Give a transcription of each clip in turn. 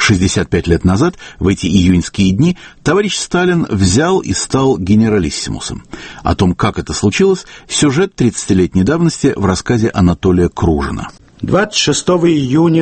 65 лет назад, в эти июньские дни, товарищ Сталин взял и стал генералиссимусом. О том, как это случилось, сюжет 30-летней давности в рассказе Анатолия Кружина. 26 июня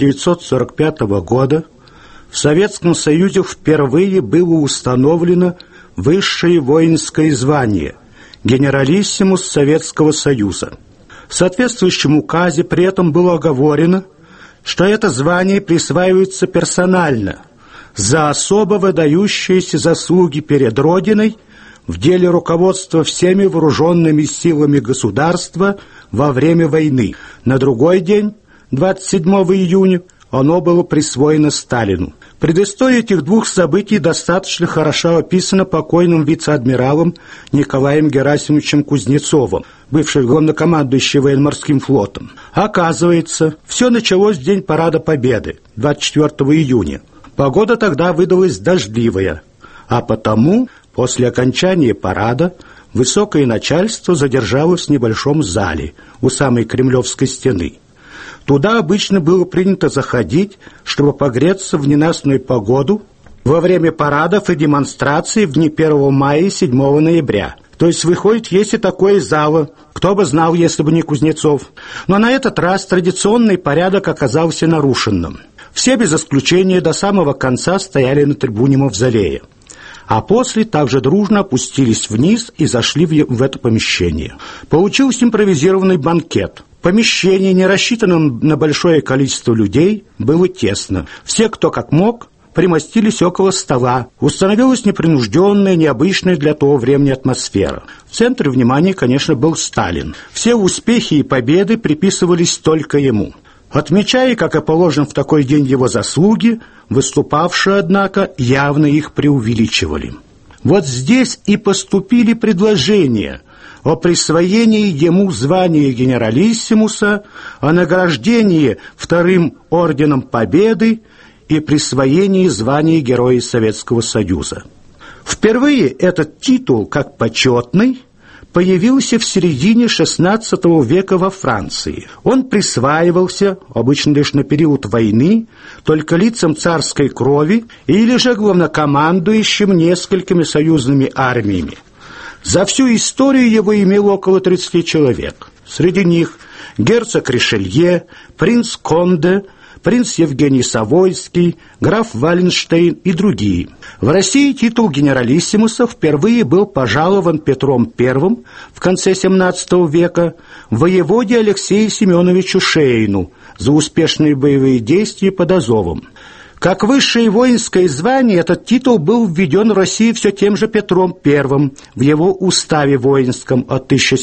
1945 года в Советском Союзе впервые было установлено высшее воинское звание – генералиссимус Советского Союза. В соответствующем указе при этом было оговорено, что это звание присваивается персонально за особо выдающиеся заслуги перед Родиной в деле руководства всеми вооруженными силами государства во время войны. На другой день, 27 июня, оно было присвоено Сталину. Предыстория этих двух событий достаточно хорошо описана покойным вице-адмиралом Николаем Герасимовичем Кузнецовым, бывшим главнокомандующим военно-морским флотом. Оказывается, все началось в день Парада Победы, 24 июня. Погода тогда выдалась дождливая, а потому после окончания парада высокое начальство задержалось в небольшом зале у самой Кремлевской стены. Туда обычно было принято заходить, чтобы погреться в ненастную погоду во время парадов и демонстраций в дни 1 мая и 7 ноября. То есть, выходит, есть и такое зало. Кто бы знал, если бы не Кузнецов. Но на этот раз традиционный порядок оказался нарушенным. Все без исключения до самого конца стояли на трибуне Мавзолея. А после также дружно опустились вниз и зашли в это помещение. Получился импровизированный банкет. Помещение, не рассчитанное на большое количество людей, было тесно. Все, кто как мог, примостились около стола. Установилась непринужденная, необычная для того времени атмосфера. В центре внимания, конечно, был Сталин. Все успехи и победы приписывались только ему. Отмечая, как и положено в такой день, его заслуги, выступавшие, однако, явно их преувеличивали. Вот здесь и поступили предложения о присвоении ему звания генералиссимуса, о награждении вторым орденом Победы и присвоении звания Героя Советского Союза. Впервые этот титул, как почетный, появился в середине XVI века во Франции. Он присваивался, обычно лишь на период войны, только лицам царской крови или же главнокомандующим несколькими союзными армиями. За всю историю его имело около 30 человек. Среди них герцог Ришелье, принц Конде, принц Евгений Савойский, граф Валенштейн и другие. В России титул генералиссимуса впервые был пожалован Петром I в конце XVII века воеводе Алексею Семеновичу Шейну за успешные боевые действия под Азовом. Как высшее воинское звание, этот титул был введен в России все тем же Петром I в его уставе воинском от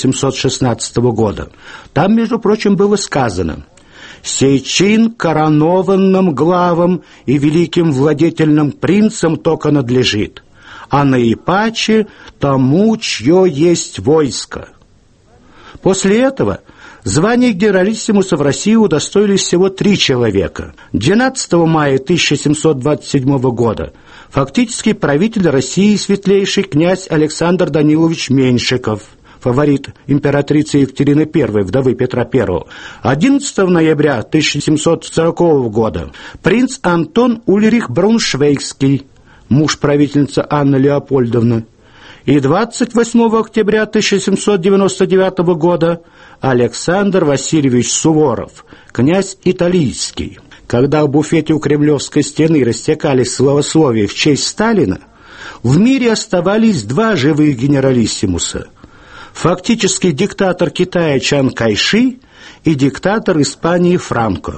1716 года. Там, между прочим, было сказано: «Сей чин коронованным главам и великим владетельным принцам только надлежит, а наипаче тому, чье есть войско». После этого звание генералиссимуса в России удостоились всего 3 человека. 12 мая 1727 года фактически правитель России светлейший князь Александр Данилович Меньшиков, фаворит императрицы Екатерины I, вдовы Петра I. 11 ноября 1740 года принц Антон Ульрих Брауншвейгский, муж правительницы Анны Леопольдовны. И 28 октября 1799 года Александр Васильевич Суворов, князь Италийский. Когда в буфете у Кремлевской стены растекались славословия в честь Сталина, в мире оставались 2 живых генералиссимуса. Фактически диктатор Китая Чан Кайши и диктатор Испании Франко.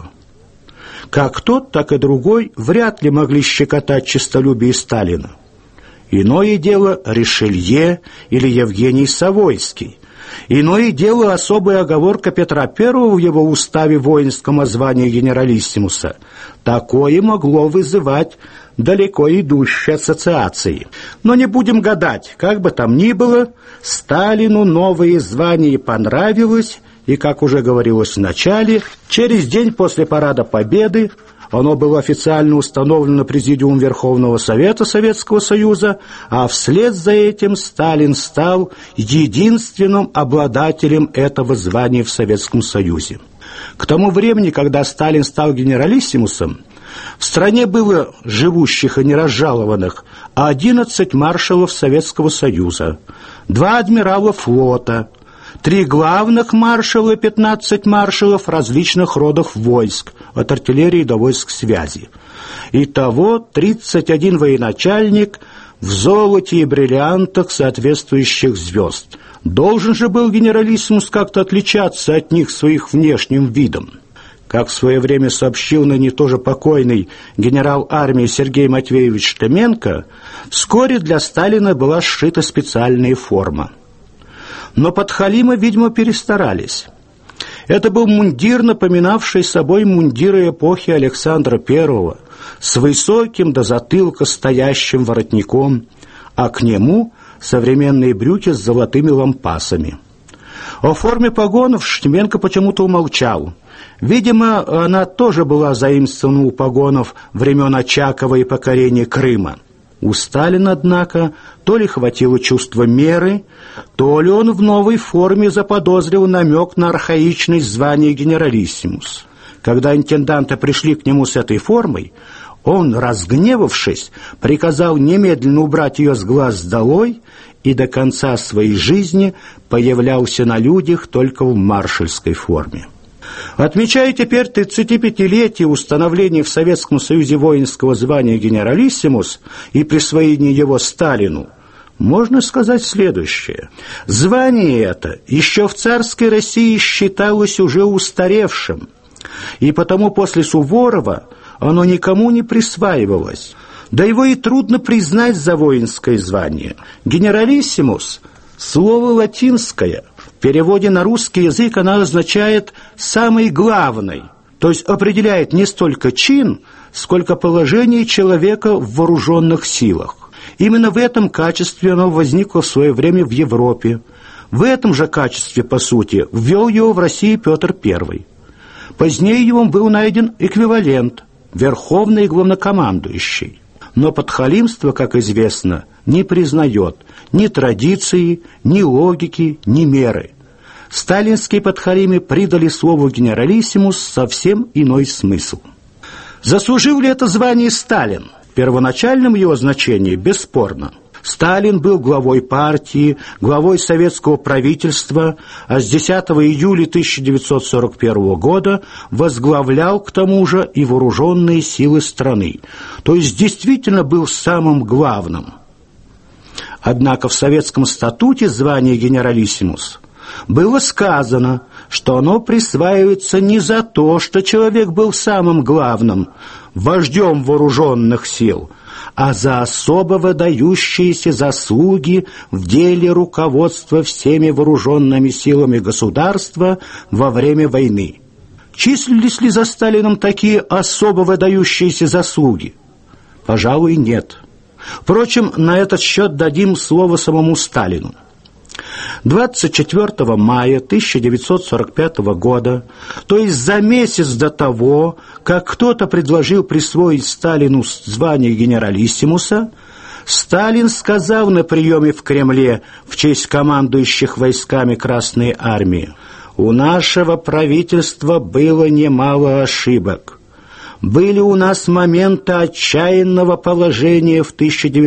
Как тот, так и другой вряд ли могли щекотать честолюбие Сталина. Иное дело Ришелье или Евгений Савойский. Иное дело особая оговорка Петра I в его уставе воинском о звании генералиссимуса. Такое могло вызывать далеко идущие ассоциации. Но не будем гадать, как бы там ни было, Сталину новое звание понравилось, и, как уже говорилось в начале, через день после Парада Победы оно было официально установлено Президиумом Верховного Совета Советского Союза, а вслед за этим Сталин стал единственным обладателем этого звания в Советском Союзе. К тому времени, когда Сталин стал генералиссимусом, В стране было живущих и неразжалованных 11 маршалов Советского Союза, 2 адмирала флота, 3 главных маршала и 15 маршалов различных родов войск, от артиллерии до войск связи. Итого 31 военачальник в золоте и бриллиантах соответствующих звезд. Должен же был генералиссимус как-то отличаться от них своим внешним видом. Как в свое время сообщил ныне тоже покойный генерал армии Сергей Матвеевич Штеменко, вскоре для Сталина была сшита специальная форма. Но подхалимы, видимо, перестарались. Это был мундир, напоминавший собой мундиры эпохи Александра I, с высоким до затылка стоящим воротником, а к нему современные брюки с золотыми лампасами. О форме погонов Штеменко почему-то умолчал. Видимо, она тоже была заимствована у погонов времен Очакова и покорения Крыма. У Сталина, однако, то ли хватило чувства меры, то ли он в новой форме заподозрил намек на архаичность звания генералиссимус. Когда интенданты пришли к нему с этой формой, он, разгневавшись, приказал немедленно убрать ее с глаз долой и до конца своей жизни появлялся на людях только в маршальской форме. Отмечая теперь 35-летие установления в Советском Союзе воинского звания генералиссимус и присвоения его Сталину, можно сказать следующее. Звание это еще в царской России считалось уже устаревшим, и потому после Суворова оно никому не присваивалось. Да его и трудно признать за воинское звание. Генералиссимус – слово латинское. В переводе на русский язык она означает «самый главный», то есть определяет не столько чин, сколько положение человека в вооруженных силах. Именно в этом качестве оно возникло в свое время в Европе. В этом же качестве, по сути, ввел его в России Петр I. Позднее ему был найден эквивалент – верховный главнокомандующий. Но подхалимство, как известно, не признает ни традиции, ни логики, ни меры. Сталинские подхалимы придали слову генералиссимус совсем иной смысл. Заслужил ли это звание Сталин? Первоначальным его значение бесспорно. Сталин был главой партии, главой советского правительства, а с 10 июля 1941 года возглавлял к тому же и вооруженные силы страны, то есть действительно был самым главным. Однако в советском статуте звания генералиссимус было сказано, что оно присваивается не за то, что человек был самым главным, вождем вооруженных сил, а за особо выдающиеся заслуги в деле руководства всеми вооруженными силами государства во время войны. Числились ли за Сталином такие особо выдающиеся заслуги? Пожалуй, нет. Впрочем, на этот счет дадим слово самому Сталину. 24 мая 1945 года, то есть за месяц до того, как кто-то предложил присвоить Сталину звание генералиссимуса, Сталин сказал на приеме в Кремле в честь командующих войсками Красной Армии: «У нашего правительства было немало ошибок. Были у нас моменты отчаянного положения в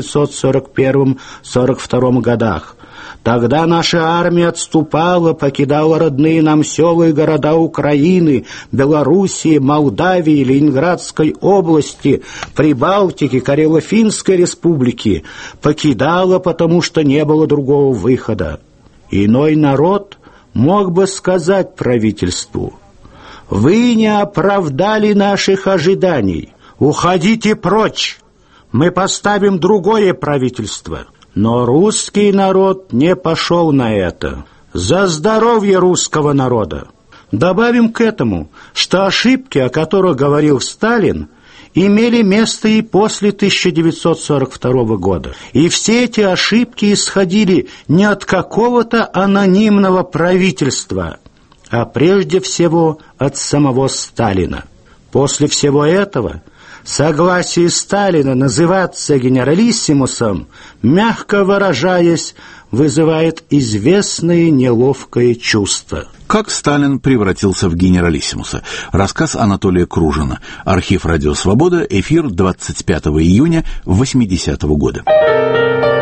1941-42 годах. Тогда наша армия отступала, покидала родные нам села и города Украины, Белоруссии, Молдавии, Ленинградской области, Прибалтики, Карело-Финской республики. Покидала, потому что не было другого выхода. Иной народ мог бы сказать правительству: вы не оправдали наших ожиданий, уходите прочь, мы поставим другое правительство». Но русский народ не пошел на это. За здоровье русского народа! Добавим к этому, что ошибки, о которых говорил Сталин, имели место и после 1942 года. И все эти ошибки исходили не от какого-то анонимного правительства, а прежде всего от самого Сталина. После всего этого Согласие Сталина называться генералиссимусом, мягко выражаясь, вызывает известное неловкое чувство. Как Сталин превратился в генералиссимуса? Рассказ Анатолия Кружина. Архив «Радио Свобода», эфир 25 июня 80-го года.